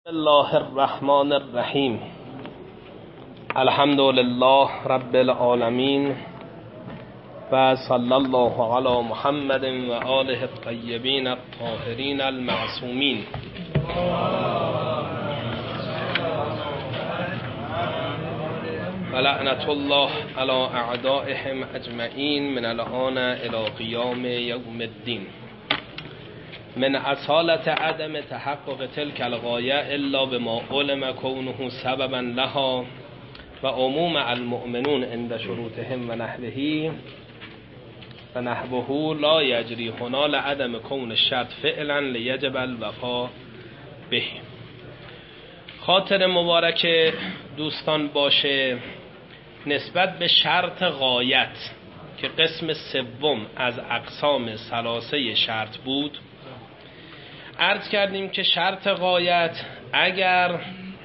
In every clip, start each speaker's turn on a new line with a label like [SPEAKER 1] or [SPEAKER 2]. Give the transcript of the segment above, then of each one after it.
[SPEAKER 1] الله الرحمن الرحیم. الحمد لله رب العالمین و صلی الله علی محمد و آله الطیبین الطاهرین المعصومین. و لعنت الله علی اعدائهم اجمعین من الآن الی قیام یوم الدین. من اصالت عدم تحقق تلك الغایه الا بما علم کونه سببا لها و عموم المؤمنون عند شروطهم و نحوه لا یجری هنا لعدم کون الشرط فعلا لیجب الوفا به. خاطر مبارک دوستان باشه نسبت به شرط غایت که قسم سوم از اقسام ثلاثه شرط بود. عرض کردیم که شرط غایت اگر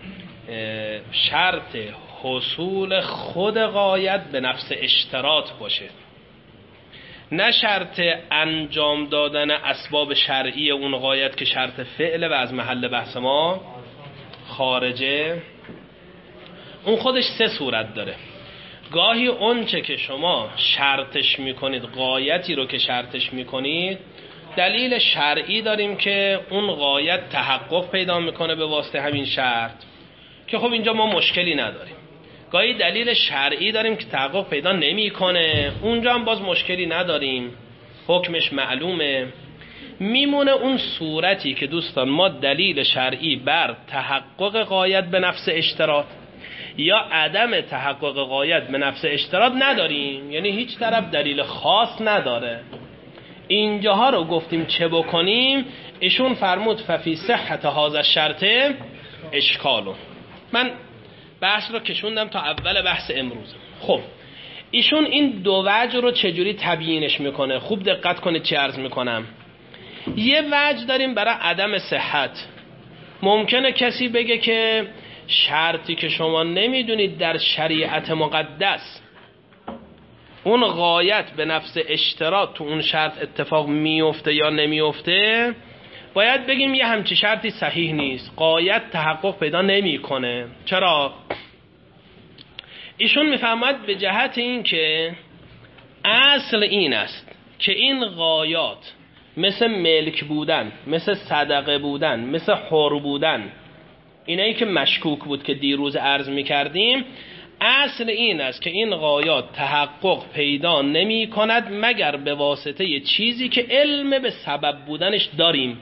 [SPEAKER 1] شرط حصول خود غایت به نفس اشتراط باشه، نه شرط انجام دادن اسباب شرعی اون غایت که شرط فعل و از محل بحث ما خارجه. اون خودش سه صورت داره. گاهی اونچه که شما شرطش میکنید، غایتی رو که شرطش میکنید، دلیل شرعی داریم که اون غایت تحقق پیدا میکنه به واسطه همین شرط، که خب اینجا ما مشکلی نداریم. گاهی دلیل شرعی داریم که تحقق پیدا نمیکنه، اونجا هم باز مشکلی نداریم، حکمش معلومه. میمونه اون صورتی که دوستان ما دلیل شرعی بر تحقق غایت به نفس اشتراط یا عدم تحقق غایت به نفس اشتراط نداریم، یعنی هیچ طرف دلیل خاص نداره. اینجاها رو گفتیم چه بکنیم. ایشون فرمود ففی صحت هذا الشرط اشکالو. من بحث رو کشوندم تا اول بحث امروز. خب ایشون این دو وجه رو چجوری تبیینش میکنه؟ خوب دقت کنید چی عرض میکنم. یه وجه داریم برای عدم صحت. ممکنه کسی بگه که شرطی که شما نمیدونید در شریعت مقدس اون غایت به نفس اشتراط تو اون شرط اتفاق میفته یا نمیفته، باید بگیم یه همچی شرطی صحیح نیست، غایت تحقق پیدا نمیکنه. چرا؟ ایشون میفهمد به جهت این که اصل این است که این غایات مثل ملک بودن، مثل صدقه بودن، مثل حر بودن، اینایی که مشکوک بود که دیروز عرض میکردیم، اصل این است که این غایات تحقق پیدا نمی کند مگر به واسطه یه چیزی که علم به سبب بودنش داریم.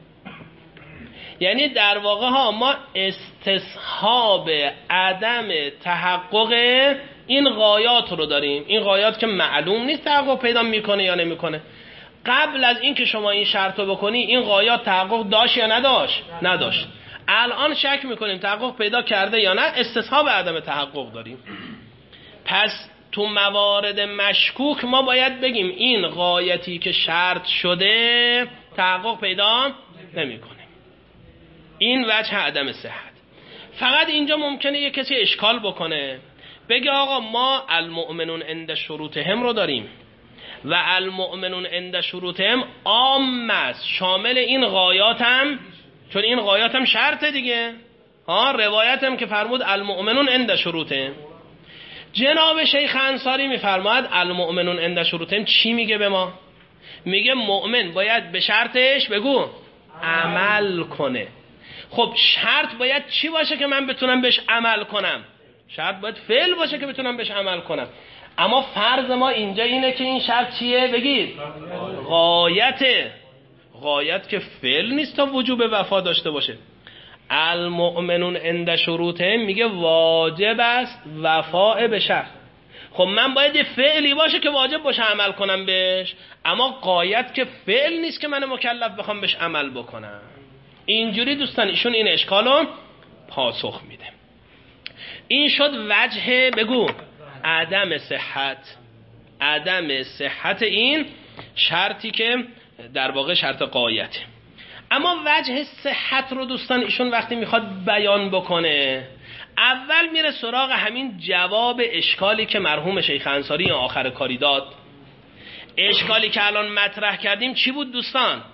[SPEAKER 1] یعنی در واقع ها ما استصحاب عدم تحقق این غایات رو داریم. این غایات که معلوم نیست تحقق پیدا میکنه یا نمیکنه. قبل از این که شما این شرط رو بکنی این غایات تحقق داشت یا نداشت؟ نداشت. الان شک میکنیم تحقق پیدا کرده یا نه، استصحاب عدم تحقق داریم. پس تو موارد مشکوک ما باید بگیم این غایتی که شرط شده تحقق پیدا نمیکنه. این وجه عدم صحت. فقط اینجا ممکنه یک کسی اشکال بکنه، بگه آقا ما المؤمنون عند شروطهم رو داریم و المؤمنون عند شروطهم عام است، شامل این غایات هم، چون این غایات هم شرطه دیگه. روایت هم که فرمود المؤمنون عند شروطهم. جناب شیخ انصاری میفرماید المؤمنون عند شروطهم چی میگه به ما؟ میگه مؤمن باید به شرطش بگو عمل کنه. خب شرط باید چی باشه که من بتونم بهش عمل کنم؟ شرط باید فعل باشه که بتونم بهش عمل کنم. اما فرض ما اینجا اینه که این شرط چیه؟ بگید غایته. غایت که فعل نیست تا وجوب وفا داشته باشه. المؤمنون عند شروطهم میگه واجب است وفاء به شرط. خب من باید یه فعلی باشه که واجب باشه عمل کنم بهش، اما غایت که فعل نیست که من مکلف بخوام بهش عمل بکنم. اینجوری دوستان ایشون این اشکالو پاسخ میده. این شد وجه بگو عدم صحت. عدم صحت این شرطی که در واقع شرط غایته. اما وجه صحت رو دوستان ایشون وقتی میخواد بیان بکنه، اول میره سراغ همین جواب اشکالی که مرحوم شیخ انصاری آخر کاری داد. اشکالی که الان مطرح کردیم چی بود دوستان؟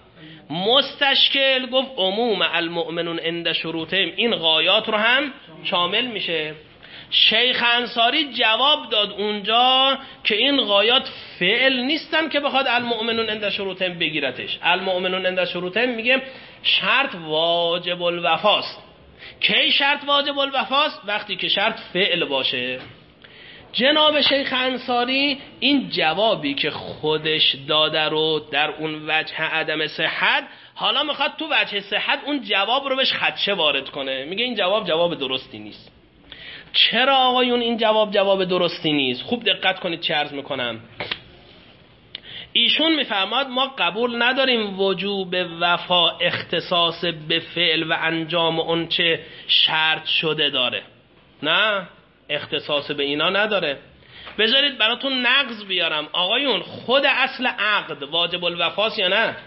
[SPEAKER 1] مستشکل گفت عموم المؤمنون عند شروطهم، این غایات رو هم شامل میشه. شیخ انصاری جواب داد اونجا که این غایات فعل نیستن که بخواد المؤمنون عند شروطهم بگیرتش. المؤمنون عند شروطهم میگه شرط واجب الوفاست. کی شرط واجب الوفاست؟ وقتی که شرط فعل باشه. جناب شیخ انصاری این جوابی که خودش داده رو در اون وجه عدم صحت، حالا میخواد تو وجه صحت اون جواب رو بهش خدشه وارد کنه. میگه این جواب درستی نیست. چرا آقایون این جواب درستی نیست؟ خوب دقت کنید چه عرض میکنم. ایشون میفرماد ما قبول نداریم وجوب وفا اختصاص به فعل و انجام اون چه شرط شده داره. نه، اختصاص به اینا نداره. بذارید براتون نقض بیارم. آقایون خود اصل عقد واجب الوفاست یا نه؟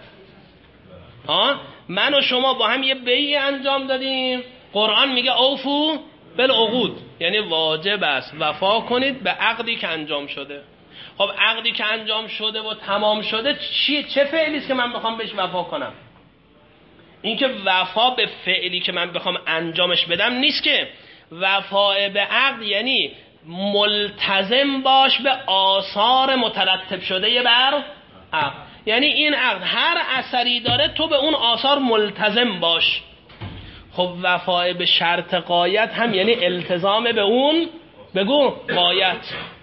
[SPEAKER 1] من و شما با هم یه بیعی انجام دادیم، قرآن میگه اوفو بالعقود، یعنی واجب است وفا کنید به عقدی که انجام شده. خب عقدی که انجام شده و تمام شده چه فعلی است که من بخوام بهش وفا کنم؟ این که وفا به فعلی که من بخوام انجامش بدم نیست که. وفا به عقد یعنی ملتزم باش به آثار مترتب شده بر عقد. یعنی این عقد هر اثری داره تو به اون آثار ملتزم باش. خب وفا به شرط غایت هم یعنی التزام به اون بگو غایت.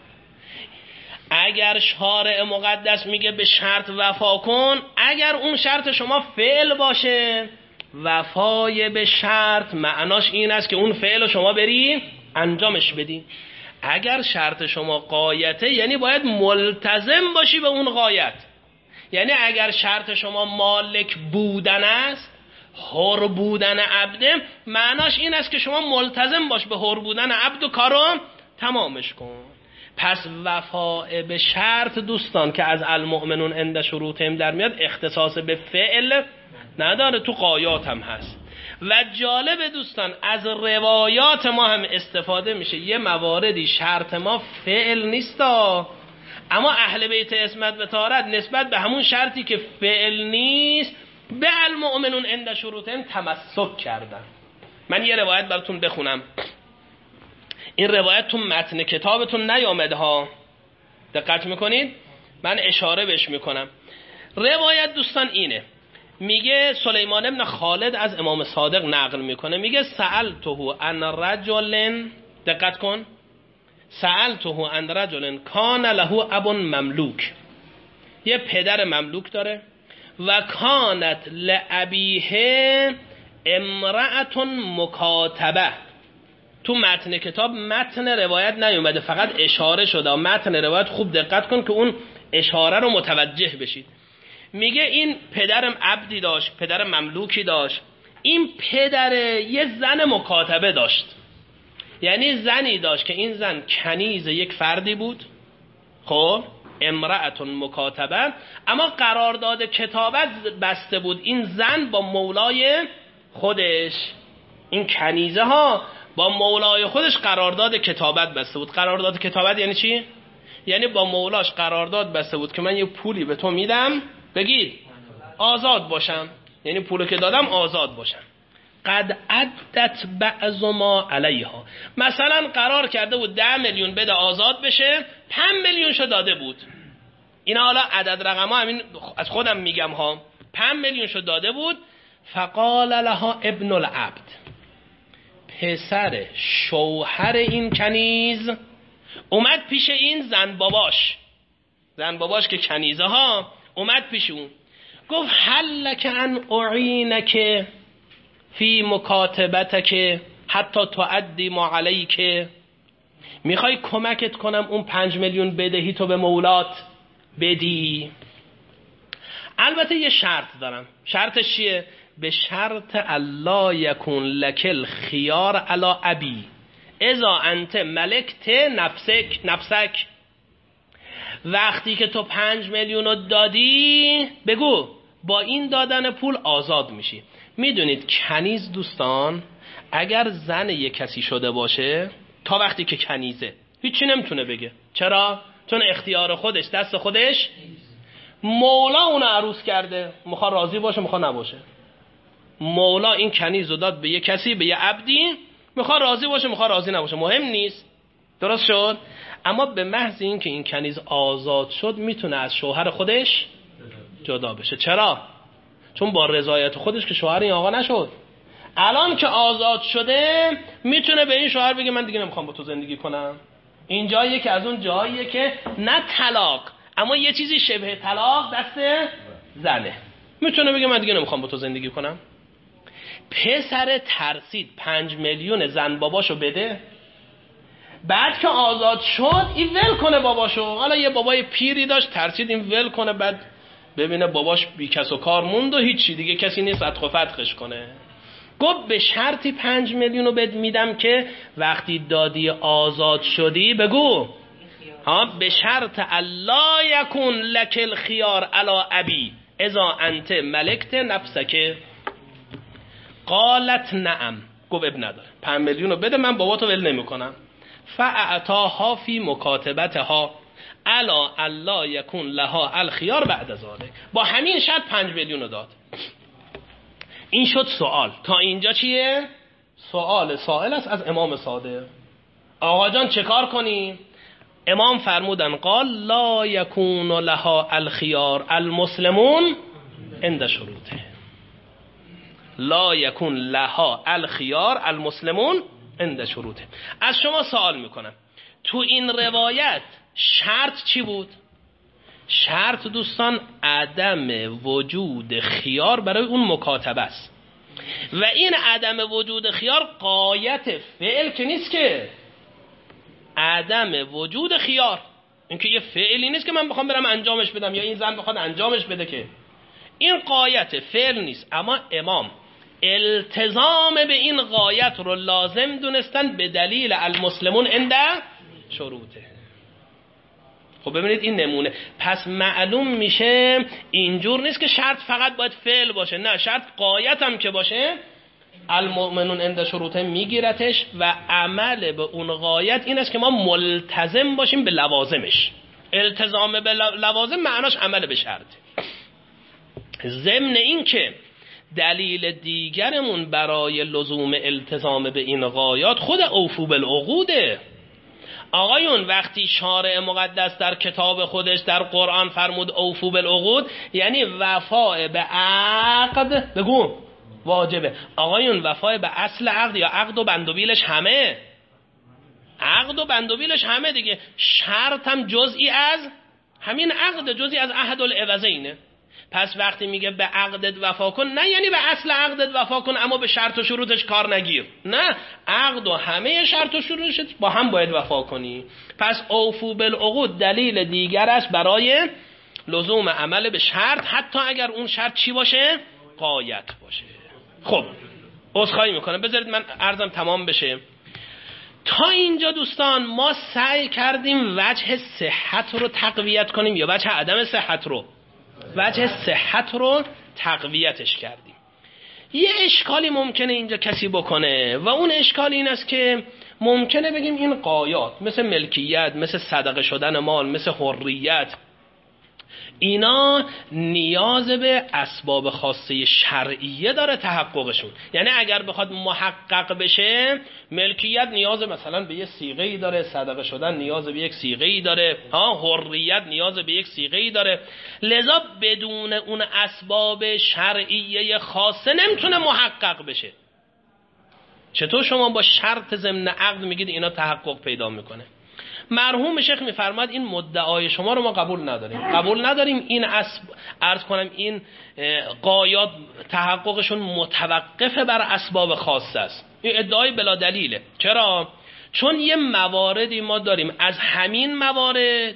[SPEAKER 1] اگر شارع مقدس میگه به شرط وفا کن، اگر اون شرط شما فعل باشه، وفای به شرط معناش این است که اون فعل رو شما بری انجامش بدی. اگر شرط شما غایته یعنی باید ملتزم باشی به اون غایت. یعنی اگر شرط شما مالک بودن است، حر بودن عبده، معناش این است که شما ملتزم باش به حر بودن عبد و کارو تمامش کن. پس وفا به شرط دوستان که از المؤمنون عند شروطهم در میاد اختصاص به فعل نداره، تو غایات هم هست. و جالب دوستان از روایات ما هم استفاده میشه. یه مواردی شرط ما فعل نیستا، اما اهل بیت عصمت و طهارت نسبت به همون شرطی که فعل نیست به المؤمنون عند شروطهم تمسک کردن. من یه روایت براتون بخونم. این روایت تو متن کتابتون نیامده ها، دقت میکنید؟ من اشاره بهش میکنم. روایت دوستان اینه، میگه سلیمان ابن خالد از امام صادق نقل میکنه، میگه سألته عن رجل، دقت کن، سألته عن رجل کان له اب مملوک، یه پدر مملوک داره، و کانت لابیه امرأة مکاتبه. تو متن کتاب متن روایت نیومده، فقط اشاره شده. متن روایت خوب دقت کن که اون اشاره رو متوجه بشید. میگه این پدرم عبدی داشت، پدر مملوکی داشت. این پدر یه زن مکاتبه داشت، یعنی زنی داشت که این زن کنیز یک فردی بود، خب امرأة مکاتبه، اما قرارداد کتابت بسته بود این زن با مولای خودش. این کنیزه ها با مولای خودش قرارداد کتابت بسته بود. قرارداد کتابت یعنی چی؟ یعنی با مولاش قرارداد بسته بود که من یه پولی به تو میدم، بگید آزاد باشم، یعنی پولو که دادم آزاد باشم. قد عدت بعض ما علیها، مثلا قرار کرده بود 10 میلیون بده آزاد بشه، 5 میلیونشو داده بود. اینا حالا عدد رقم ها همین از خودم میگم ها. 5 میلیونشو داده بود. فقال لها ابن العبد، پسر شوهر این کنیز اومد پیش این زن باباش که کنیزه ها، اومد پیش اون گفت هل لک ان اعینک فی مکاتبتک حتی تعدی ما علیک، میخوای کمکت کنم اون 5 میلیون بدهی تو به مولات بدی؟ البته یه شرط دارم. شرطش چیه؟ به شرط الله یکون لکل خیار علی ابی اذا انت ملکت نفسک. وقتی که تو 5 میلیون رو دادی، بگو با این دادن پول آزاد میشی. میدونید کنیز دوستان اگر زن یک کسی شده باشه، تا وقتی که کنیزه هیچی نمیتونه بگه. چرا؟ چون اختیار خودش دست خودش. مولا اون عروس کرده، میخواد راضی باشه میخواد نباشه. مولا این کنیز رو داد به یه کسی، به یه عبدی، میخواد راضی باشه میخواد راضی نباشه، مهم نیست. درست شد؟ اما به محض این که این کنیز آزاد شد میتونه از شوهر خودش جدا بشه. چرا؟ چون با رضایت خودش که شوهر این آقا نشد. الان که آزاد شده میتونه به این شوهر بگه من دیگه نمیخوام با تو زندگی کنم. این جاییه که از اون جاییه که نه طلاق اما یه چیزی شبه طلاق دست زنه. میتونه بگه من دیگه نمیخوام با تو زندگی کنم. پسر ترسید 5 میلیون زن باباشو بده، بعد که آزاد شد این ول کنه باباشو. حالا یه بابای پیری داشت ترسید این ول کنه، بعد ببینه باباش بی کس و کار موند و هیچی دیگه کسی نیست فتح و فتحش کنه. گفت به شرطی 5 میلیون رو بهت میدم که وقتی دادی آزاد شدی بگو به شرط الا یکون لک الخیار علی ابی اذا انت ملکت نفسک. قالت نعم. گفت اب نداره 5 میلیون رو بده من باباتو ول نمیکنم. فاعطاها فی مکاتبتها الا الا یکون لها الخیار بعد ذلک. با همین شرط 5 میلیون رو داد. این شد سوال. تا اینجا چیه؟ سوال است از امام صادق. آقا جان چه کار کنیم؟ امام فرمودن قال لا یکون لها الخیار المسلمون عند شروطه. لا یکون لها الخیار المسلمون عند شروطه. از شما سوال میکنم تو این روایت شرط چی بود؟ شرط دوستان عدم وجود خیار برای اون مکاتبه است و این عدم وجود خیار غایت فعل که نیست، که عدم وجود خیار این که یه فعلی نیست که من بخوام برم انجامش بدم یا این زن بخواد انجامش بده، که این غایت فعل نیست. اما امام التزام به این غایت رو لازم دونستن به دلیل المسلمون عند شروطه. خب ببینید این نمونه. پس معلوم میشه اینجور نیست که شرط فقط باید فعل باشه، نه شرط غایت هم که باشه المؤمنون عند شروطه میگیرتش و عمل به اون غایت این است که ما ملتزم باشیم به لوازمش. التزام به لوازم معناش عمل به شرط. ضمن این که دلیل دیگرمون برای لزوم التزام به این غایات خود اوفو بالعقوده. آقایون وقتی شارع مقدس در کتاب خودش در قرآن فرمود اوفو بالعقود یعنی وفا به عقد بگو واجبه. آقایون وفا به اصل عقد یا عقد و بندوبیلش همه، عقد و بندوبیلش همه دیگه. شرط هم جزئی از همین عقد، جزئی از عهد العوضینه. پس وقتی میگه به عقدت وفا کن نه یعنی به اصل عقدت وفا کن اما به شرط و شروطش کار نگیر، نه عقد و همه شرط و شروطش با هم باید وفا کنی. پس اوفو بالعقود دلیل دیگر است برای لزوم عمل به شرط حتی اگر اون شرط چی باشه؟ غایت باشه. خب عذرخواهی میکنم بذارید من عرضم تمام بشه. تا اینجا دوستان ما سعی کردیم وجه صحت رو تقویت کنیم یا وجه عدم صحت رو؟ وجه صحت رو تقویتش کردیم. یه اشکالی ممکنه اینجا کسی بکنه و اون اشکال این است که ممکنه بگیم این غایات مثل ملکیت، مثل صدقه شدن مال، مثل حریت، اینا نیاز به اسباب خاصه شرعیه داره تحققشون. یعنی اگر بخواد محقق بشه ملکیت نیاز مثلا به یه صیغه‌ای داره، صدقه شدن نیاز به یک صیغه‌ای داره، حریت نیاز به یک صیغه‌ای داره. لذا بدون اون اسباب شرعیه خاصه نمیتونه محقق بشه. چطور شما با شرط ضمن عقد میگید اینا تحقق پیدا میکنه؟ مرحوم شیخ میفرماد این مدعای شما رو ما قبول نداریم. این عرض کنم این غایات تحققشون متوقف بر اسباب خاصه است. این ادعای بلا دلیله. چرا؟ چون یه مواردی ما داریم از همین موارد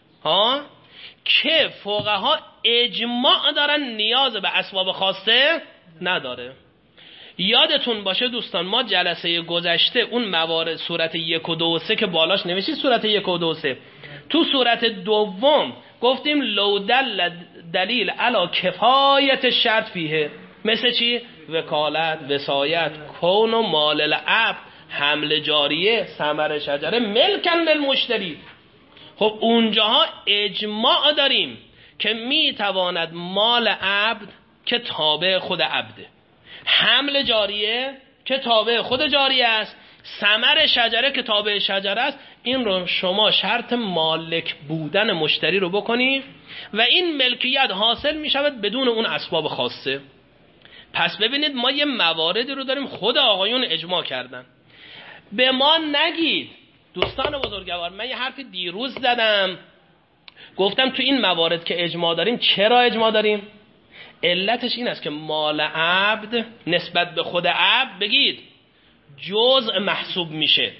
[SPEAKER 1] که فقها اجماع دارن نیاز به اسباب خاصه نداره. یادتون باشه دوستان ما جلسه گذشته اون موارد صورت 1 و 2 و 3 که بالاش نوشید صورت 1 و 2 و 3 تو صورت دوم گفتیم لو دل دلیل علی کفایت شرط فیه، مثل چی؟ وکالت، وصایت، کون و مال العبد، حمل جاریه، ثمر شجره، ملکن للمشتری. خب اونجاها اجماع داریم که میتواند مال عبد که تابع خود عبده، حمل جاریه که تابع خود جاریه است، ثمر شجره که تابع شجره است. این رو شما شرط مالک بودن مشتری رو بکنی و این ملکیت حاصل می شود بدون اون اسباب خاصه. پس ببینید ما یه مواردی رو داریم خود آقایون اجماع کردن. به ما نگید دوستان بزرگوار، من یه حرفی دیروز زدم، گفتم تو این موارد که اجماع داریم، چرا اجماع داریم؟ علتش این است که مال عبد نسبت به خود عبد بگید جزء محسوب میشه.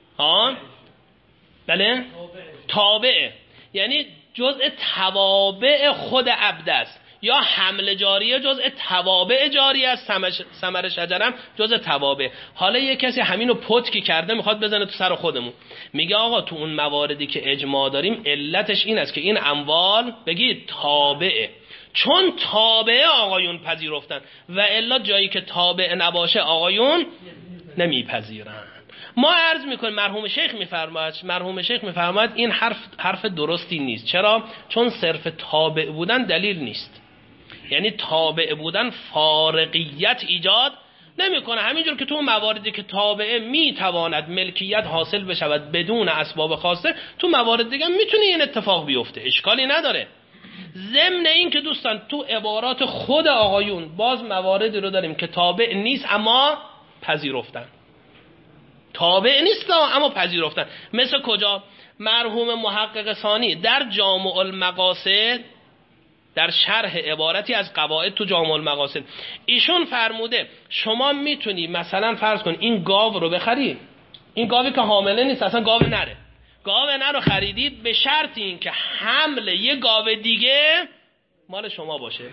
[SPEAKER 1] بله؟ تابعه، یعنی جزء توابع خود عبد است، یا حمل جاریه جزء توابع جاریه است، ثمر شجرم جزء توابع. حالا یه کسی همینو پتکی کرده میخواد بزنه تو سر خودمون، میگه آقا تو اون مواردی که اجماع داریم علتش این است که این اموال بگید تابعه، چون تابعه آقایون پذیرفتن و الا جایی که تابع نباشه آقایون نمیپذیرن. ما عرض میکنیم مرحوم شیخ میفرماید این حرف درستی نیست. چرا؟ چون صرف تابع بودن دلیل نیست، یعنی تابع بودن فارقیت ایجاد نمیکنه. همینجور که تو مواردی که تابعه میتواند ملکیت حاصل بشود بدون اسباب خاصه، تو موارد دیگه میتونه این اتفاق بیفته، اشکالی نداره. ضمن این که دوستان تو عبارات خود آقایون باز مواردی رو داریم که تابع نیست اما پذیرفتن، تابع نیست اما پذیرفتن. مثل کجا؟ مرحوم محقق ثانی در جامع المقاصد، در شرح عبارتی از قواعد تو جامع المقاصد، ایشون فرموده شما میتونی مثلا فرض کن این گاو رو بخری، این گاوی که حامله نیست، اصلا گاو نره، گاو نر رو خریدید به شرط این که حمل یه گاو دیگه مال شما باشه.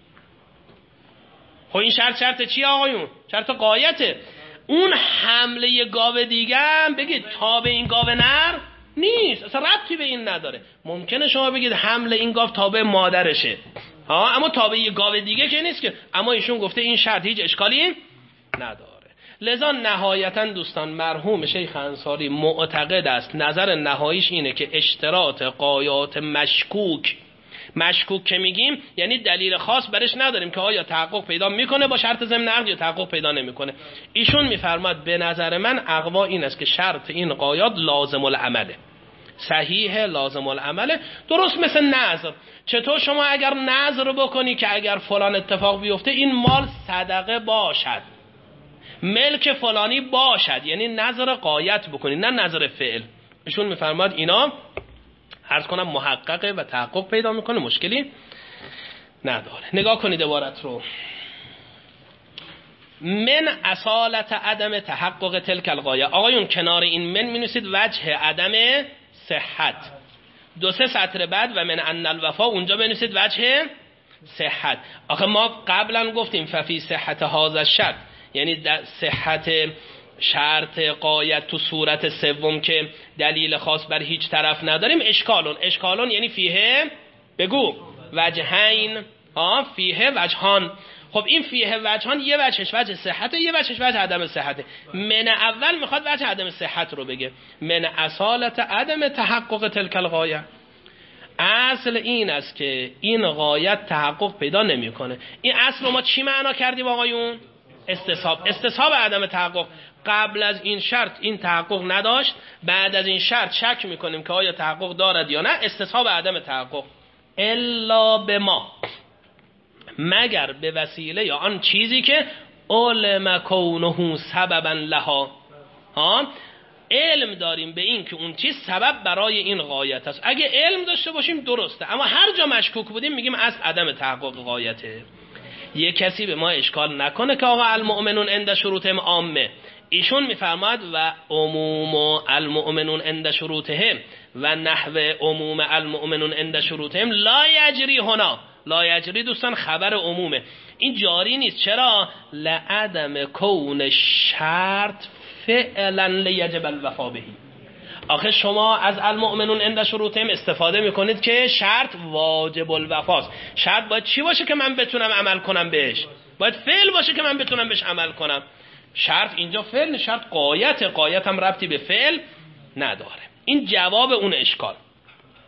[SPEAKER 1] خب این شرط چیه آقایون؟ شرط غایته. اون حمله یه گاو دیگه هم بگید تابع این گاو نر نیست، اصلا ربطی به این نداره. ممکنه شما بگید حمل این گاو تابع مادرشه، اما تابع یه گاو دیگه که نیست که. اما ایشون گفته این شرط هیچ اشکالی نداره. لذا نهایتا دوستان مرحوم شیخ انصاری معتقد است، نظر نهاییش اینه که اشتراط غایات مشکوک که میگیم یعنی دلیل خاص برش نداریم که آیا تحقق پیدا میکنه با شرط ضمن عقد یا تحقق پیدا نمیکنه. ایشون میفرماد به نظر من اقوا این است که شرط این غایات لازم العمله، صحیح لازم العمله. درست مثل نذر. چطور شما اگر نذر بکنی که اگر فلان اتفاق بیفته این مال صدقه باشد، ملک فلانی باشد، یعنی نظر غایت بکنی نه نظر فعل. ایشون میفرماد اینا عرض کنم محققه و تحقق پیدا میکنه، مشکلی نداره. نگاه کنید عبارت رو. من اصالت عدم تحقق تلک الغایه. آقایون کنار این من مینویسید وجه عدم صحت. 2-3 سطر بعد و من ان الوفا اونجا بنویسید وجه صحت. آخه ما قبلا گفتیم ففی صحت هذا الشرط، یعنی صحت شرط غایت تو صورت سوم که دلیل خاص بر هیچ طرف نداریم. اشکالون یعنی فیه بگو وجهین، فیه وجهان. خب این فیه وجهان یه وجهش وجه صحته، یه وجهش وجه عدم صحته. من اول میخواد وجه عدم صحت رو بگه، من اصالت عدم تحقق تلک الغایه. اصل این است که این غایت تحقق پیدا نمیکنه. این اصل رو ما چی معنا کردیم آقایون؟ استصحاب عدم تحقق. قبل از این شرط این تحقق نداشت، بعد از این شرط شک میکنیم که آیا تحقق دارد یا نه. استصحاب عدم تحقق. الا به ما، مگر به وسیله یا آن چیزی که علم کونه سببا لها، علم داریم به این که اون چیز سبب برای این غایت است. اگه علم داشته باشیم درسته، اما هر جا مشکوک بودیم میگیم اصل عدم تحقق غایته. یه کسی به ما اشکال نکنه که آقا المؤمنون عند شروطهم عامه. ایشون میفرماد و عموم المؤمنون عند شروطهم و نحو عموم المؤمنون عند شروطهم لا یجری هنا. لا یجری دوستان خبر عمومه، این جاری نیست. چرا؟ لعدم کون شرط فعلا لیجب الوفا بهی. آخه شما از المؤمنون عند شروطهم استفاده میکنید که شرط واجب الوفاست. شرط باید چی باشه که من بتونم عمل کنم بهش؟ باید فعل باشه که من بتونم بهش عمل کنم. شرط اینجا فعل، شرط غایت هم ربطی به فعل نداره. این جواب اون اشکال.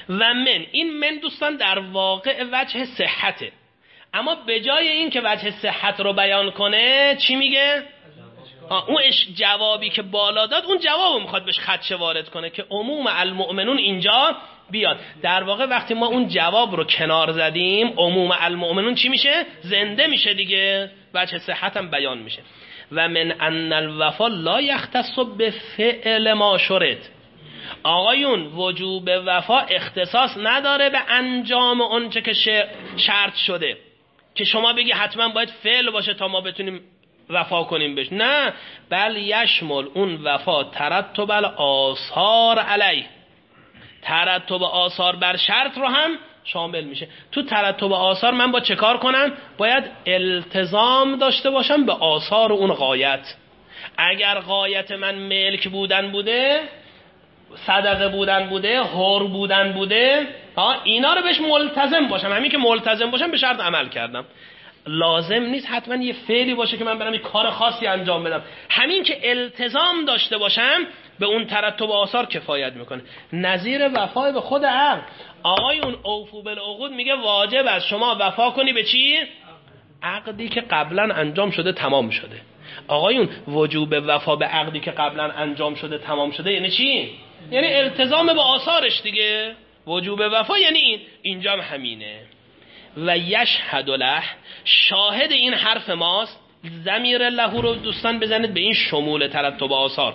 [SPEAKER 1] و من، این من دوستان در واقع وجه صحته، اما به جای این که وجه صحت رو بیان کنه چی میگه؟ اون جوابی که بالا داد اون جوابو میخواد بهش خدشه وارد کنه که عموم المؤمنون اینجا بیاد. در واقع وقتی ما اون جواب رو کنار زدیم عموم المؤمنون چی میشه؟ زنده میشه دیگه، وجه صحت هم بیان میشه. و من ان الوفا لا یختص بفعل ما شرط. آقایون وجوب وفا اختصاص نداره به انجام اونچه که شرط شده که شما بگی حتما باید فعل باشه تا ما بتونیم وفا کنیم بهش، نه، بل یشمل اون وفا ترتب الاثار علیه، ترتب آثار بر شرط رو هم شامل میشه. تو ترتب آثار من با چه کار کنم؟ باید التزام داشته باشم به آثار اون غایت. اگر غایت من ملک بودن بوده، صدقه بودن بوده، حر بودن بوده، اینا رو بهش ملتزم باشم. همین که ملتزم باشم به شرط عمل کردم. لازم نیست حتما یه فعلی باشه که من برم یه کار خاصی انجام بدم. همین که التزام داشته باشم به اون ترتب آثار کفایت میکنه. نظیر وفای به خود عقد. آقایون اوفو بالعقود میگه واجب است شما وفا کنی به چی؟ عقدی که قبلا انجام شده تمام شده. آقایون وجوب وفا به عقدی که قبلا انجام شده تمام شده یعنی چی؟ یعنی التزام به آثارش دیگه. وجوب وفا یعنی این. اینجا هم همینه. و یشهد له، شاهد این حرف ماست. ضمیر له رو دوستان بزنید به این شمول ترتب آثار.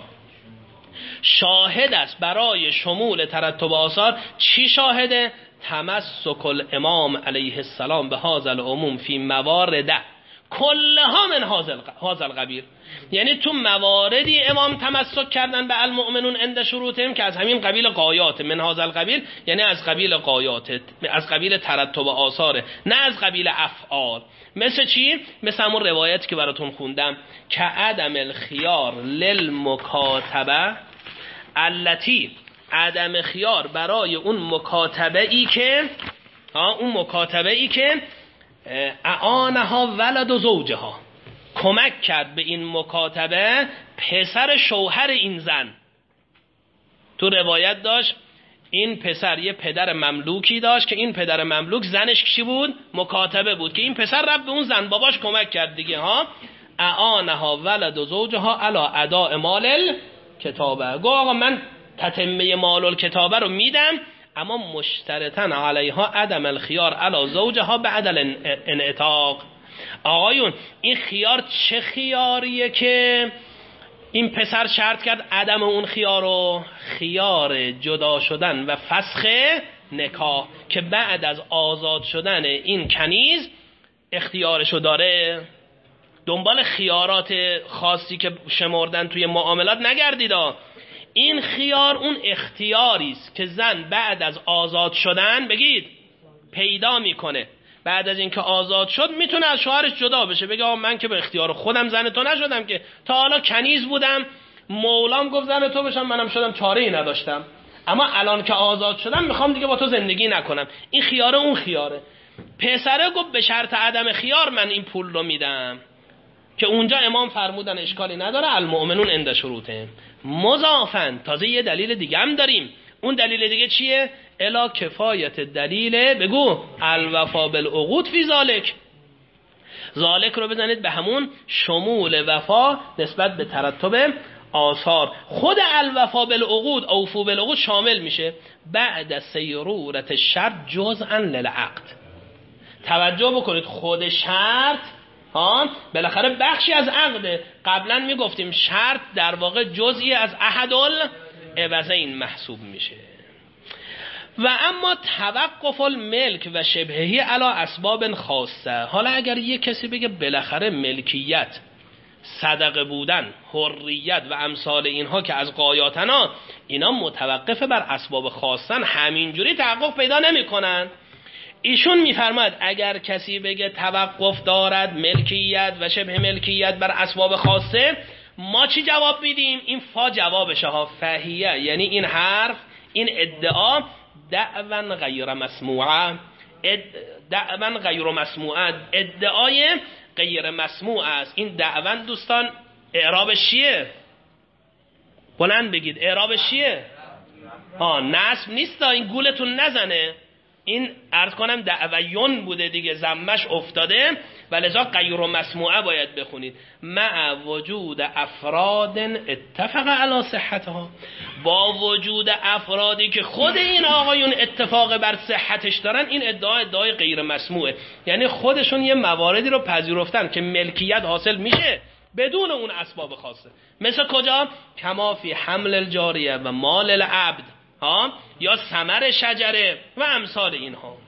[SPEAKER 1] شاهد است برای شمول ترتب آثار. چی شاهده؟ تمسک الامام علیه السلام به هذا العموم فی موارد کلها من هذا القبیل. یعنی تو مواردی امام تمسک کردن به المؤمنون عند شروطهم که از همین قبیل غایات، من هذا القبیل یعنی از قبیل غایات، از قبیل ترتب آثاره، نه از قبیل افعال. مثل چی؟ مثل همون روایت که براتون خوندم که عدم الخیار للمکاتبه التی، عدم خیار برای اون مکاتبه ای که اعانها ولد و زوجها، کمک کرد به این مکاتبه پسر شوهر این زن. تو روایت داشت این پسر یه پدر مملوکی داشت که این پدر مملوک زنش کی بود؟ مکاتبه بود که این پسر رفت به اون زن باباش کمک کرد دیگه اعانها ولد و زوجها علی اداء مال الکتابه. گو آقا من تتمه مال الکتابه رو میدم اما مشترطاً علیها عدم الخیار علی زوجها بعد الانعتاق. آقایون این خیار چه خیاریه که این پسر شرط کرد عدم اون خیارو؟ خیار جدا شدن و فسخ نکاح که بعد از آزاد شدن این کنیز اختیارشو داره. دنبال خیارات خاصی که شمردن توی معاملات نگردیدا. این خیار اون اختیاری است که زن بعد از آزاد شدن بگید پیدا میکنه. بعد از اینکه آزاد شد میتونه از شوهرش جدا بشه، بگه من که به اختیار خودم زن تو نشدم که، تا حالا کنیز بودم مولام گفت زن تو بشم منم شدم چاره‌ای نداشتم، اما الان که آزاد شدم میخوام دیگه با تو زندگی نکنم. این خیاره اون خیاره. پسره گفت به شرط عدم خیار من این پول رو میدم، که اونجا امام فرمودن اشکالی نداره المؤمنون عند شروطهم. مضافن تازه یه دلیل دیگه هم داریم. اون دلیل دیگه چیه؟ الا کفایت دلیل بگو الوفا بالعقود فی ذالک. ذالک رو بزنید به همون شمول وفا نسبت به ترتب آثار. خود الوفا بالعقود اوفو بالعقود شامل میشه بعد سیرورت شرط جزءا للعقد. توجه بکنید خود شرط بالاخره بخشی از عقده. قبلا میگفتیم شرط در واقع جزئی از احد العوضین محسوب میشه. و اما توقف الملک و شبههی علی اسباب خاصه. حالا اگر یک کسی بگه بالاخره ملکیت، صدقه بودن، حریت و امثال اینها که از غایاتنا اینا متوقف بر اسباب خاصن، همینجوری تحقق پیدا نمیکنن. ایشون میفرماید اگر کسی بگه توقف دارد ملکیت و شبه ملکیت بر اسباب خاصه، ما چی جواب میدیم؟ این فا جوابشه ها، فهیه یعنی این حرف، این ادعا دعوا غیر مسموعه، دعوا غیر مسموعه، ادعای غیر مسموع است. این دعوا دوستان اعرابش چیه؟ بلند بگید اعرابش چیه؟ نصب نیست، این گولتون نزنه. این عرض کنم دعویون بوده دیگه، ضمش افتاده و لذا غیر مسموعه باید بخونید. مع وجود افراد اتفق علی صحتها، با وجود افرادی که خود این آقایون اتفاق بر صحتش دارن، این ادعای غیر مسموعه. یعنی خودشون یه مواردی رو پذیرفتن که ملکیت حاصل میشه بدون اون اسباب خاصه. مثل کجا؟ کما فی حمل الجاریه و مال العبد یا ثمر شجره و امثال اینها.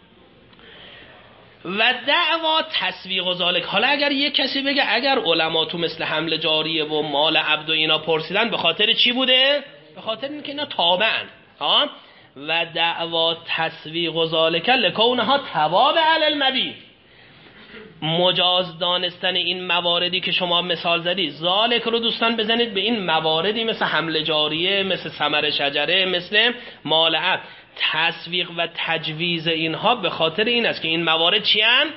[SPEAKER 1] و دعوا تسویق و ذالک. حالا اگر یک کسی بگه اگر علما تو مثل حمل جاریه و مال عبد و اینا پرسیدن، به خاطر چی بوده؟ به خاطر اینکه اینا تابعن. و دعوا تسویق و ذالک لکونها توابع علی المبیع. مجاز دانستن این مواردی که شما مثال زدی، ذالک رو دوستان بزنید به این مواردی مثل حمل جاریه، مثل ثمر شجره، مثل مال عبد. تسویق و تجویز اینها به خاطر این است که این موارد چی هستند؟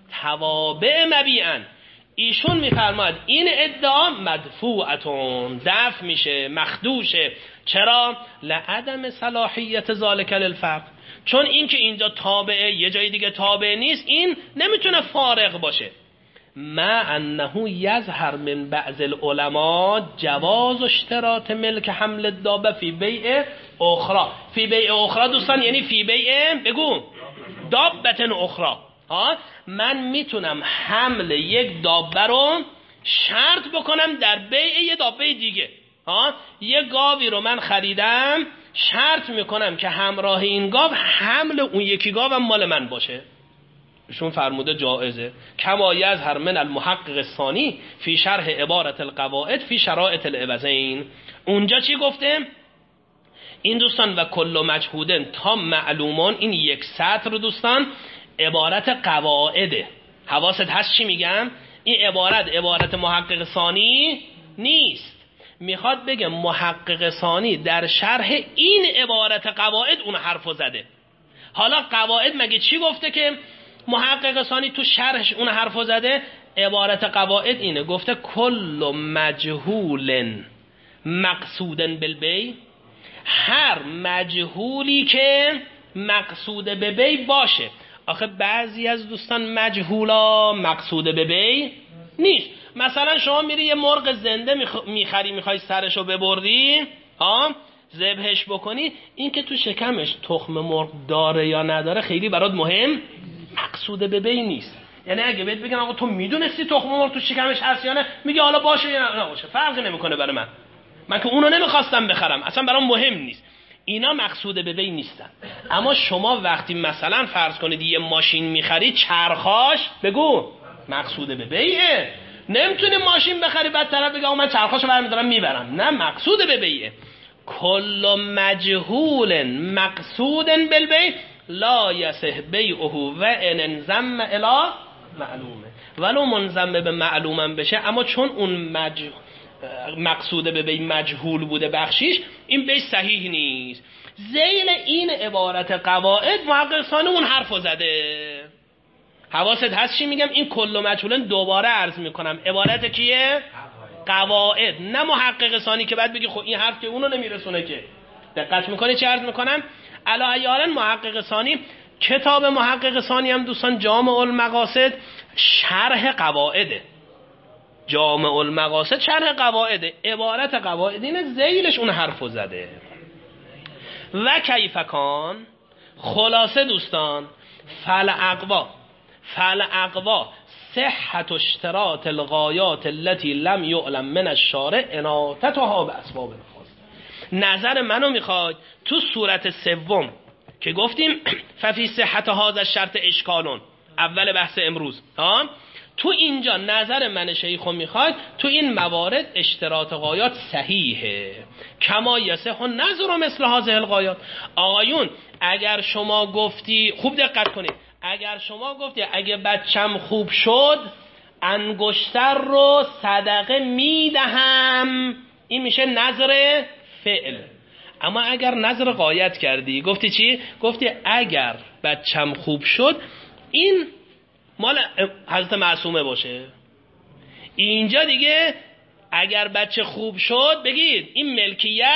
[SPEAKER 1] توابع مبیعن. ایشون میفرماید این ادعا مدفوعتون، دفع میشه، مخدوشه. چرا؟ لعدم صلاحیت ذالک للفرق. چون این که اینجا تابعه یه جای دیگه تابع نیست، این نمیتونه فارق باشه. ما انه یظهر من بعض العلماء جواز اشتراط ملک حمل الدابه فی بیع اخرى. فی بیع اخرى دوستان یعنی فی بیع بگو دابه اخرى. من میتونم حمل یک دابه رو شرط بکنم در بیع یه دابه دیگه. یه گاوی رو من خریدم، شرط میکنم که همراه این گاو حمل اون یکی گاو هم مال من باشه. ایشون فرموده جائزه. کما یظهر من المحقق الثانی فی شرح عبارت القواعد فی شرائط العوضین. اونجا چی گفته؟ این دوستان و کل مجهودن تا معلومان، این یک سطر دوستان عبارت قواعده. حواست هست چی میگم؟ این عبارت محقق ثانی نیست. میخواد بگه محقق ثانی در شرح این عبارت قواعد اون حرفو زده. حالا قواعد مگه چی گفته که محقق ثانی تو شرحش اون حرفو زده؟ عبارت قواعد اینه، گفته کل مجهول مقصودن بالبی، هر مجهولی که مقصود به بی باشه. آخه بعضی از دوستان مجهولا مقصود به بی نیست. مثلا شما میری یه مرغ زنده میخری، میخوای سرشو ببردی ذبحش بکنی، این که تو شکمش تخم مرغ داره یا نداره خیلی برات مهم مقصود به بی نیست. یعنی اگه بهت بگم آقا تو میدونستی تخم مرغ تو شکمش هست یا نه، میگه حالا باشه یا نباشه، فرقی نمیکنه برای من که اونو نمیخواستم بخرم، اصلا برام مهم نیست. اینا مقصود به بی نیستن. اما شما وقتی مثلا فرض کنید یه ماشین میخرید، چرخاش بگو مقصود به بیه. نمیتونی ماشین بخری بعد طرف بگه من چرخاشو برمی‌دارم میبرم، نه، مقصود به بیه. کل مجهول مقصود بالبیع لا یصح بیعه و ان انضم الی معلومه. ولو منضم به معلومم بشه، اما چون اون مقصود به بیع مجهول بوده بخشیش، این بیع صحیح نیست. ذیل این عبارت قواعد محقق ثانی اون حرفو زده. حواست هست چی میگم؟ این کل مجهولن دوباره عرض میکنم عبارت کیه؟ قواعد، نه محقق ثانی که بعد بگی خب این حرف که اونو نمیرسونه که. دقت میکنی چه عرض میکنم؟ علاوه محقق ثانی، کتاب محقق ثانی هم دوستان جامع المقاصد شرح قواعده. جامع المقاصد شرح قواعده، عبارت قواعد اینه، ذیلش اون حرفو زده. و کیفکان، خلاصه دوستان، فالعقوا صحت اشتراط الغایات التي لم يعلم من الشارع اناتتها به اسباب خاص. نظر منو میخواد تو صورت سوم که گفتیم ففی صحت هذا الشرط اشکالون، اول بحث امروز، تو اینجا نظر من شیخو میخواد تو این موارد اشتراط غایات صحیحه. کما یصح نظر مثل هذه الغایات. آقایون اگر شما گفتی، خوب دقت کنید، اگر شما گفتی اگه بچم خوب شد انگشتر رو صدقه میدهم، این میشه نظر فعل. اما اگر نظر غایت کردی، گفتی چی؟ گفتی اگر بچم خوب شد، این مال حضرت معصومه باشه. اینجا دیگه اگر بچه خوب شد بگید این ملکیت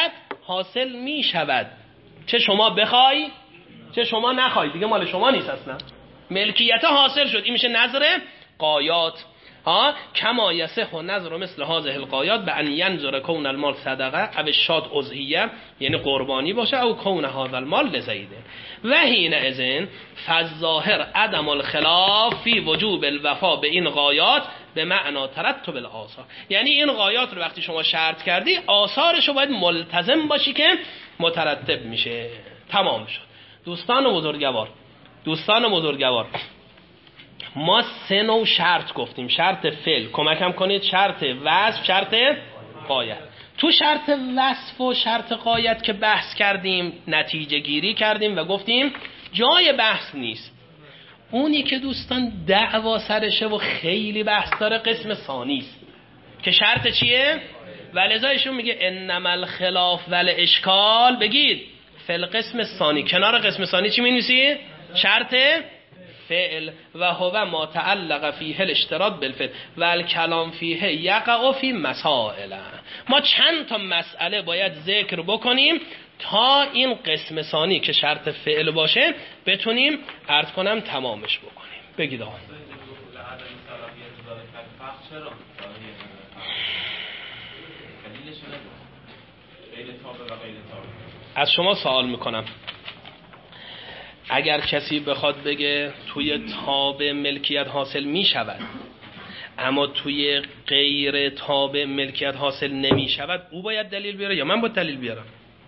[SPEAKER 1] حاصل می شود، چه شما بخوای چه شما نخوای، دیگه مال شما نیست اصلا، ملکیت حاصل شد. این میشه نظر قایات. کما یصح نظر مثل هذه القایات به ان ینظر کون المال صدقه او الشاة اضحیه، یعنی قربانی باشه، او کون هذا المال لزیده و حین اذن فالظاهر عدم الخلاف فی وجوب الوفا به این قایات به معنا ترتب الاثار. یعنی این قایات رو وقتی شما شرط کردی آثارش رو باید ملتزم باشی که مترتب میشه. تمام شد. دوستان بزرگوار ما 3 نوع شرط گفتیم: شرط فعل، کمکم کنید، شرط وصف، شرط غایت. تو شرط وصف و شرط غایت که بحث کردیم نتیجه گیری کردیم و گفتیم جای بحث نیست. اونی که دوستان دعوا سرشه و خیلی بحث داره قسم ثانی است که شرط چیه؟ ولذا ایشون میگه انما الخلاف والاشکال، بگید فی القسم ثانی. کنار قسم ثانی چی می‌نویسی؟ شرط فعل. و هو ما تعلق فیه الاشتراط بالفعل و الکلام فیه یقع فی مسائل. ما چند تا مسئله باید ذکر بکنیم تا این قسم ثانی که شرط فعل باشه بتونیم عرض کنم تمامش بکنیم. بگید آقا. از شما سوال میکنم، اگر کسی بخواد بگه توی تابع ملکیت حاصل می شود اما توی غیر تابع ملکیت حاصل نمی شود، او باید دلیل بیاره یا من باید دلیل بیارم؟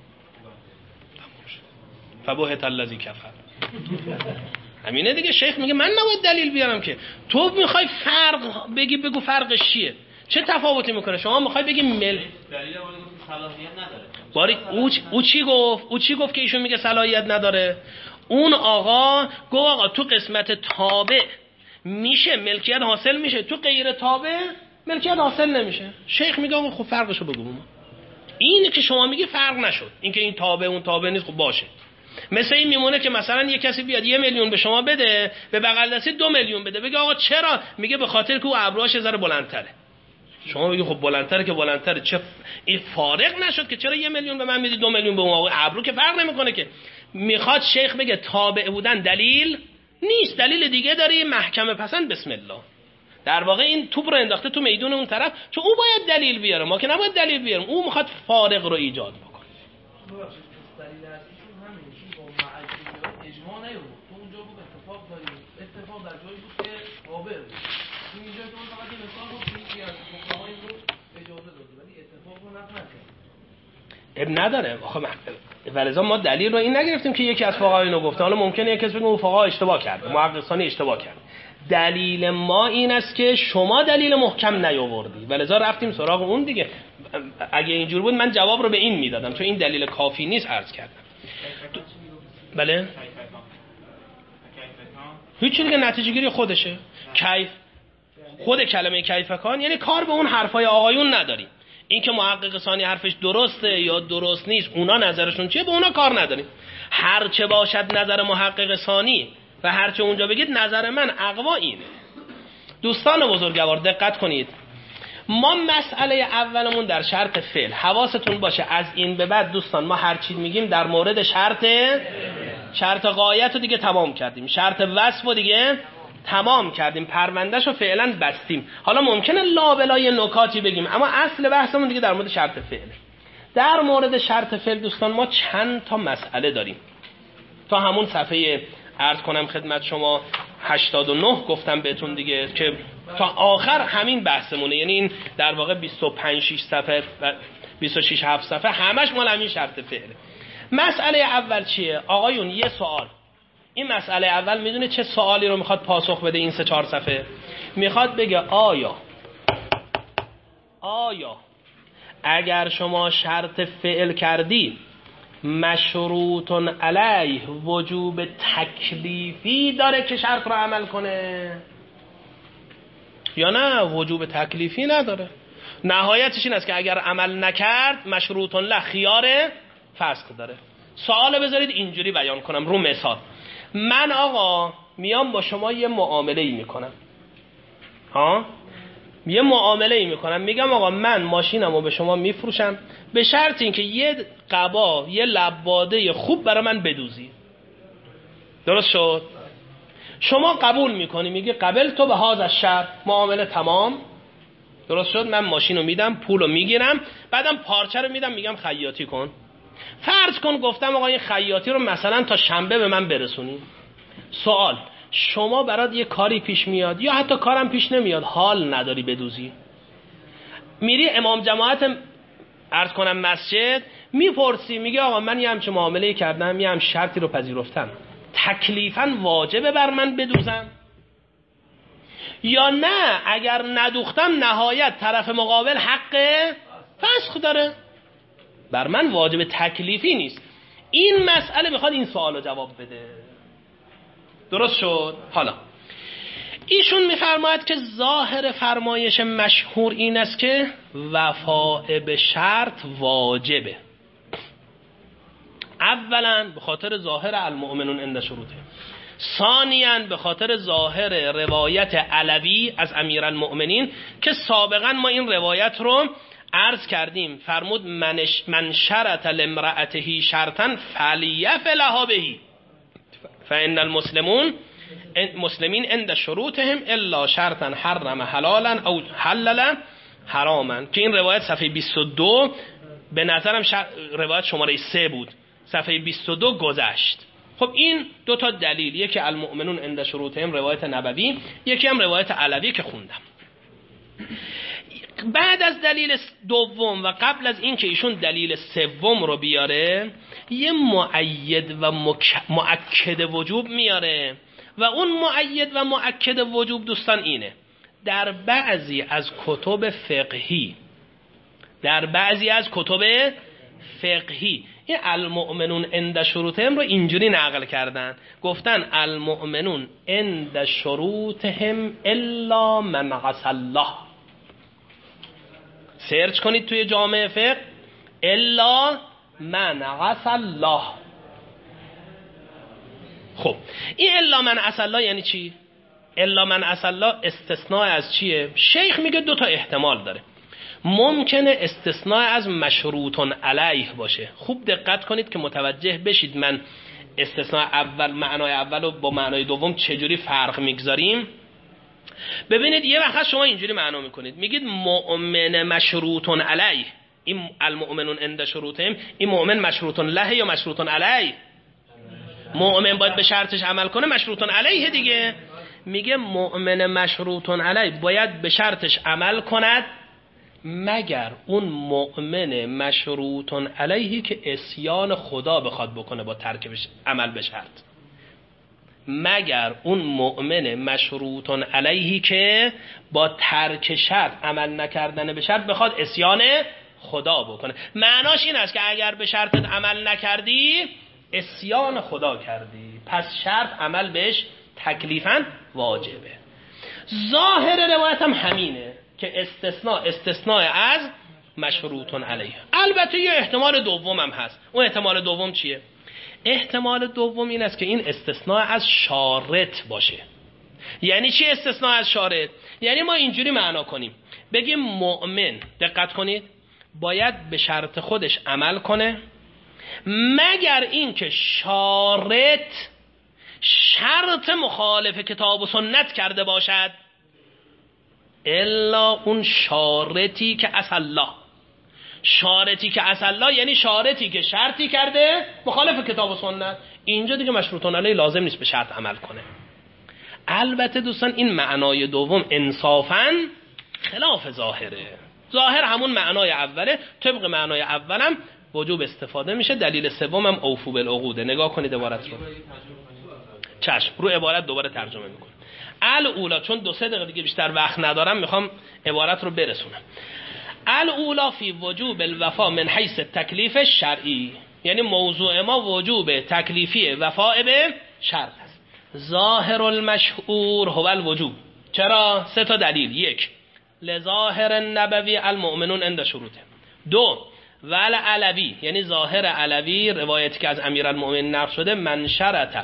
[SPEAKER 1] فبهت الذی کفر. همینه دیگه. شیخ میگه من نباید دلیل بیارم که. تو میخوای فرق بگی، بگو فرقش چیه، چه تفاوتی میکنه. شما میخوای بگی دلیل صلاحیت نداره. باری او چی گفت که ایشون میگه صلاحیت نداره؟ اون آقا گفت آقا تو قسمت تابع میشه ملکیت حاصل میشه، تو غیر تابع ملکیت حاصل نمیشه. شیخ میگه آقا خب فرقشو بگو. اینه که شما میگی فرق نشد، این که این تابع اون تابع نیست، خب باشه. مثل این میمونه که مثلا یه کسی بیاد 1 میلیون به شما بده، به بغل دستی 2 میلیون بده، بگه آقا چرا؟ میگه به خاطر که او ابروهاش ذره بلندتره. شما میگی خب بلندتره که بلندتره، چه این فارق نشد که چرا 1 میلیون به من میدی 2 میلیون به اون آقا؟ ابرو که فرق نمیکنه که. میخواد شیخ بگه تابع بودن دلیل نیست، دلیل دیگه داری، محکمه پسند بسم الله. در واقع این توپ رو انداخته تو میدون اون طرف، چون او باید دلیل بیاره، ما که نباید دلیل بیاریم. او میخواد فارق رو ایجاد بکنه.
[SPEAKER 2] دلیل اصلیشون همین که با معجزه اجماع نیومد. تو اونجا بود اتفاق داریم، اتفاق در جایی بود که قابل بود. اینجا که اون فقط این مثال بود که از فقهای رو اجازه داده ولی اتفاق رو نکنه.
[SPEAKER 1] نداره. ولذا ما دلیل رو این نگرفتیم که یکی از فقها اینو گفته. حالا ممکنه یک کسی بگه اون فقها اشتباه کرده، محققانی اشتباه کرد. دلیل ما این است که شما دلیل محکم نیاوردی، ولذا رفتیم سراغ اون دیگه. اگه اینجور بود من جواب رو به این میدادم، چون این دلیل کافی نیست عرض کردم. بله هیچ دیگه، نتیجه گیری خودشه. کیف، خود کلمه کیفکان یعنی کار به اون حرفای آقایون نداریم. این که محقق ثانی حرفش درسته یا درست نیست، اونا نظرشون چیه، به اونا کار نداریم. هر چه باشد نظر محقق ثانی و هر چه اونجا بگید نظر من اقوا اینه. دوستان بزرگوار دقت کنید، ما مسئله اولمون در شرط فعل، حواستون باشه از این به بعد دوستان ما هر چی میگیم در مورد شرط غایت رو دیگه تمام کردیم، شرط وصف رو دیگه تمام کردیم، پروندهشو فعلا بستیم. حالا ممکنه لابلای نکاتی بگیم اما اصل بحثمون دیگه در مورد شرط فعل. در مورد شرط فعل دوستان ما چند تا مسئله داریم. تا همون صفحه عرض کنم خدمت شما 89 گفتم بهتون دیگه که تا آخر همین بحثمونه، یعنی این در واقع 25-6 صفحه و 26-7 صفحه همش مال همین شرط فعله. مسئله اول چیه؟ آقایون یه سوال. این مسئله اول میدونه چه سوالی رو میخواد پاسخ بده؟ این 3-4 صفحه میخواد بگه آیا اگر شما شرط فعل کردی مشروط علیه وجوب تکلیفی داره که شرط رو عمل کنه یا نه وجوب تکلیفی نداره؟ نهایتش این است که اگر عمل نکرد مشروط له خیار فسخ داره. سوال بذارید اینجوری بیان کنم رو مثال. من آقا میام با شما یه معامله ای میکنم، یه معامله ای میکنم، میگم آقا من ماشینمو به شما میفروشم به شرط اینکه یه قبا یه لباده خوب برای من بدوزی. درست شد؟ شما قبول میکنی، میگی قبل تو به هاذا الشرط، معامله تمام. درست شد؟ من ماشینو میدم، پولو میگیرم، بعدم پارچه رو میدم، میگم خیاطی کن. فرض کن گفتم آقا این خیاطی رو مثلا تا شنبه به من برسونی. سوال، شما برات یه کاری پیش میاد یا حتی کارم پیش نمیاد، حال نداری بدوزی، میری امام جماعت عرض کنم مسجد، میپرسی، میگه آقا من یه همچه معامله کردم، یه هم شرطی رو پذیرفتم، تکلیفاً واجبه بر من بدوزم یا نه اگر ندوختم نهایت طرف مقابل حق فسخ داره، بر من واجب تکلیفی نیست. این مسئله میخواد این سوال رو جواب بده. درست شد؟ حالا ایشون میفرماید که ظاهر فرمایش مشهور این است که وفاء به شرط واجبه. اولا به خاطر ظاهر المؤمنون عند شروطه، ثانیاً به خاطر ظاهر روایت علوی از امیرالمؤمنین که سابقا ما این روایت رو عرض کردیم، فرمود من شرط لامرأته شرطا فلیفعلها به فإن المسلمین عند شروطهم الا شرطا حرم حلالا او حلل حراما، که این روایت صفحه 22 به نظرم روایت شماره 3 بود، صفحه 22 گذشت. خب این دو تا دلیل، یکی المؤمنون عند شروطهم روایت نبوی، یکی هم روایت علوی که خوندم. بعد از دلیل دوم و قبل از این که ایشون دلیل سوم رو بیاره، یه مؤید و مؤکد وجوب میاره و اون مؤید و مؤکد وجوب دوستان اینه: در بعضی از کتب فقهی این المؤمنون عند شروطهم رو اینجوری نقل کردن، گفتن المؤمنون عند شروطهم الا من عصى الله. سرچ کنید توی جامع فقه، الا من عصى الله. خب این الا من عصى الله یعنی چی؟ الا من عصى الله استثناء از چیه؟ شیخ میگه دو تا احتمال داره. ممکنه استثناء از مشروط علیه باشه. خوب دقت کنید که متوجه بشید من استثناء اول، معنای اول و با معنای دوم چجوری فرق میگذاریم. ببینید یه وقت شما اینجوری معنا میکنید، میگید مؤمن مشروط علیه، این المؤمنون عند شروطهم، این مؤمن مشروط له یا مشروط علیه؟ مؤمن باید به شرطش عمل کنه، مشروط علیه دیگه. میگه مؤمن مشروط علیه باید به شرطش عمل کند مگر اون مؤمن مشروط علیه که عصیان خدا بخواد بکنه با ترک عمل به شرط، مگر اون مؤمن مشروط علیه که با ترک شرط، عمل نکردن به شرط بخواد عصیان خدا بکنه. معناش این است که اگر به شرطت عمل نکردی عصیان خدا کردی، پس شرط عمل بهش تکلیفاً واجبه. ظاهر روایت هم همینه که استثناء از مشروط علیه. البته یه احتمال دوم هم هست. اون احتمال دوم چیه؟ احتمال دوم این است که این استثناء از شارط باشه. یعنی چی استثناء از شارط؟ یعنی ما اینجوری معنا کنیم، بگیم مؤمن، دقت کنید، باید به شرط خودش عمل کنه مگر این که شرط مخالف کتاب و سنت کرده باشد، الا اون شارطی که عصى الله. شارطی که عصى الله یعنی شارطی که شرطی کرده مخالف کتاب و سنت، اینجا دیگه مشروطان علیه لازم نیست به شرط عمل کنه. البته دوستان این معنای دوم انصافاً خلاف ظاهره. ظاهر همون معنای اوله، طبق معنای اولم وجوب استفاده میشه. دلیل سومم اوفو بالعقوده. نگاه کنید عبارت رو. چشم، رو عبارت دوباره ترجمه میکنم. الاولا، چون 2-3 دقیقه دیگه بیشتر وقت ندارم میخوام عبارت رو برسونم. الاولا فی وجوب الوفا من حیث تکلیف شرعی، یعنی موضوع ما وجوب تکلیفی وفاء به شرط است. ظاهر المشهور هو الوجوب. چرا؟ 3 تا دلیل. 1 لظاهر النبوی المؤمنون عند شروطه. 2 ول علوی، یعنی ظاهر علوی روایتی که از امیرالمؤمنین نقل شده، من شرط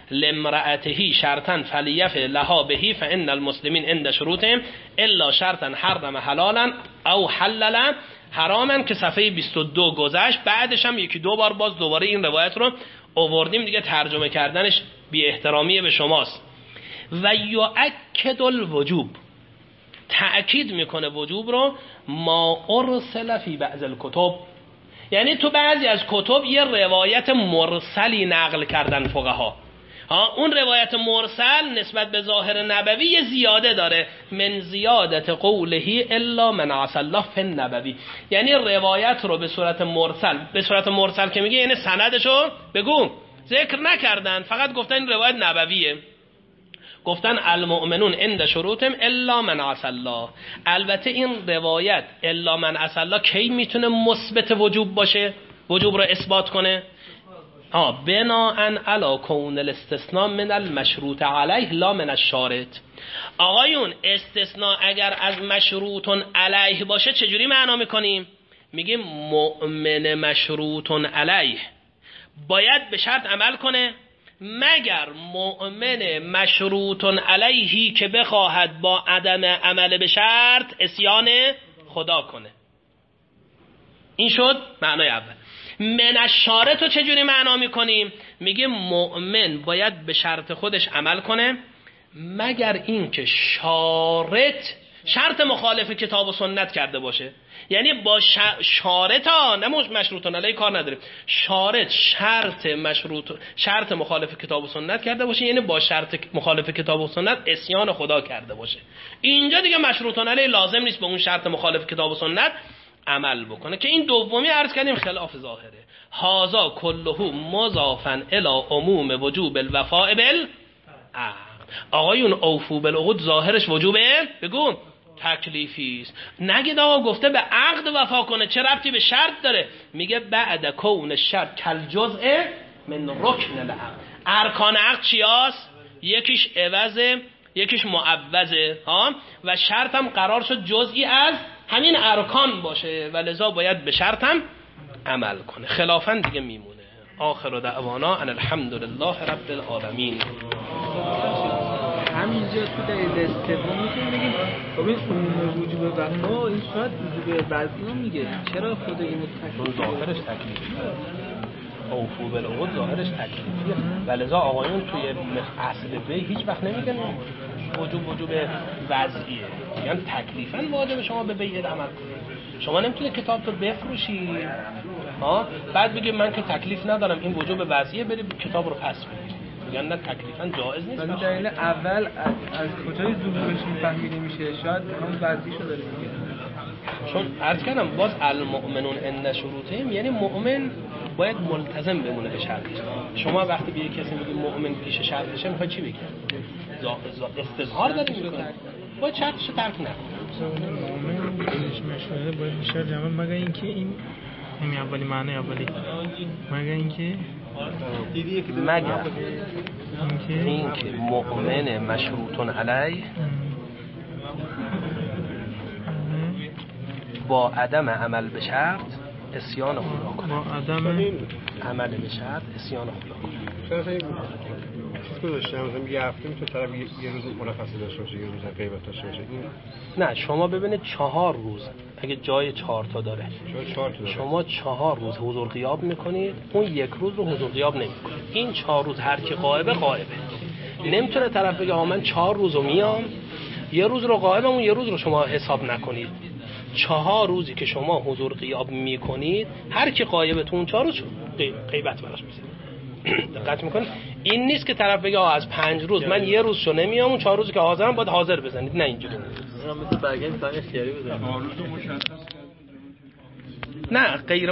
[SPEAKER 1] لامرأته شرطا فلیف لها بهی فان المسلمین عند شروطهم الا شرطا حرم حلالا او حللا حراما که صفحه 22 گذشت. بعدش هم یکی دو بار باز دوباره این روایت رو آوردیم دیگه، ترجمه کردنش بی احترامی به شماست. و یؤکد الوجوب، تأکید میکنه وجوب رو، ما ارسل فی بعض الکتب، یعنی تو بعضی از کتب یه روایت مرسلی نقل کردن فقها. اون روایت مرسل نسبت به ظاهر نبوی یه زیاده داره، من زیادت قوله الا من عصى الله فی النبوی، یعنی روایت رو به صورت مرسل که میگه یعنی سندشو بگو ذکر نکردن، فقط گفتن این روایت نبویه، گفتن المؤمنون عند شروطهم الا من عصى الله. البته این روایت الا من عصى الله کی میتونه مثبت وجوب باشه، وجوب رو اثبات کنه؟ بناءً علی کون الاستثناء من المشروط علیه لا من الشارط. آقایون استثناء اگر از مشروط علیه باشه چجوری معنا میکنیم؟ میگیم مؤمن مشروط علیه باید به شرط عمل کنه مگر مؤمن مشروط علیهی که بخواهد با عدم عمل به شرط عصیان خدا کنه. این شد معنای اول. من الشارط رو چجوری معنا میکنیم؟ میگه مؤمن باید به شرط خودش عمل کنه مگر این که شرط مخالف کتاب و سنت کرده باشه. یعنی با شارط نه مشروطان علیه کار نداریم، شرط مخالف کتاب و سنت کرده باشه، یعنی با شرط مخالف کتاب و سنت عصیان خدا کرده باشه. اینجا دیگه مشروطان علیه لازم نیست به اون شرط مخالف کتاب و سنت عمل بکنه، که این دومی عرض کردیم خلاف ظاهره. هازا کله مضافا الی عموم وجوب الوفاء بالعقد. آقایون اوفو بالعقود ظاهرش وجوبه، بگو تکلیفی است. نگید آقا گفته به عقد وفا کنه، چه ربطی به شرط داره؟ میگه بعد کون شرط کل جزء من رکن العقد. ارکان عقد چیاست؟ یکیش عوضه یکیش معوضه و شرط هم قرار شد جزئی از همین ارکان باشه و لذا باید به شرط هم عمل کنه، خلافاً دیگه میمونه. آخر دعوانا ان الحمد لله رب العالمین.
[SPEAKER 3] همینجا تو دلیل استفاده میتونیم بگیم خب این عموم وجوب وفا این شاید وجوب بعضی ها میگه، چرا خود این متکلیف
[SPEAKER 1] ظاهرش تکلیفیه، اوفو بالعقود ظاهرش تکلیفیه و لذا آقایون توی اصل به هیچ وقت نمیگن وجوب وضعیه، یعنی تکلیفاً واجب شما به بیعت عمل کنید. شما نمیتونید کتاب تو بفروشی بعد بگید من که تکلیف ندارم این وجوب وضعیه، برید کتاب رو پس بدید. میگن نه تکلیفاً جایز نیست.
[SPEAKER 3] ولی دلیل اول از کجای ظهورش فهمیده میشه؟ شاید همون وضعیشو داره میگه،
[SPEAKER 1] چون عرض کردم باز المؤمنون عند شروطهم، یعنی مؤمن باید ملتزم بمونه به شرطش. شما وقتی به کسی میگی مؤمن پیش شرطشه میخواد چی بگی؟ استظهار داره میکنه، باید شرطش ترک نکنه.
[SPEAKER 3] مؤمن پیش مشهوره باید بیشتر جمع مگر اینکه این همین اولی معنی اولی مگر اینکه
[SPEAKER 1] مؤمن مشروطون علیه با عدم عمل به شرط عصیان خدا کنه،
[SPEAKER 3] با عدم
[SPEAKER 1] عمل به شرط عصیان خدا کنه.
[SPEAKER 4] چیز گذاشتم مثلا یه هفته میتونه طرف یه روز مرخصی داشته باشه، یه روز غیبت داشته باشه.
[SPEAKER 1] نه شما ببینید 4 روز اگه جای 4 تا داره شما 4 روز حضور غیاب میکنید، اون یک روز رو حضور غیاب نمیکنید. این 4 روز هر کی غایبه نمیتونه طرف بگه من 4 روزو میام یه روز رو غایبم اون یه روز رو شما حساب نکنید. 4 روزی که شما حضور غیاب میکنید هر کی غایبتون 4 روز غیبت براش میذارید. دقت میکنید؟ این نیست که طرف بگه از 5 روز من یه روزشو نمیام اون 4 روزی که حاضرم باید حاضر بزنید. نه اینجوری نیست.
[SPEAKER 3] مثل برگشت اختیاری بزنید.
[SPEAKER 1] نه غیر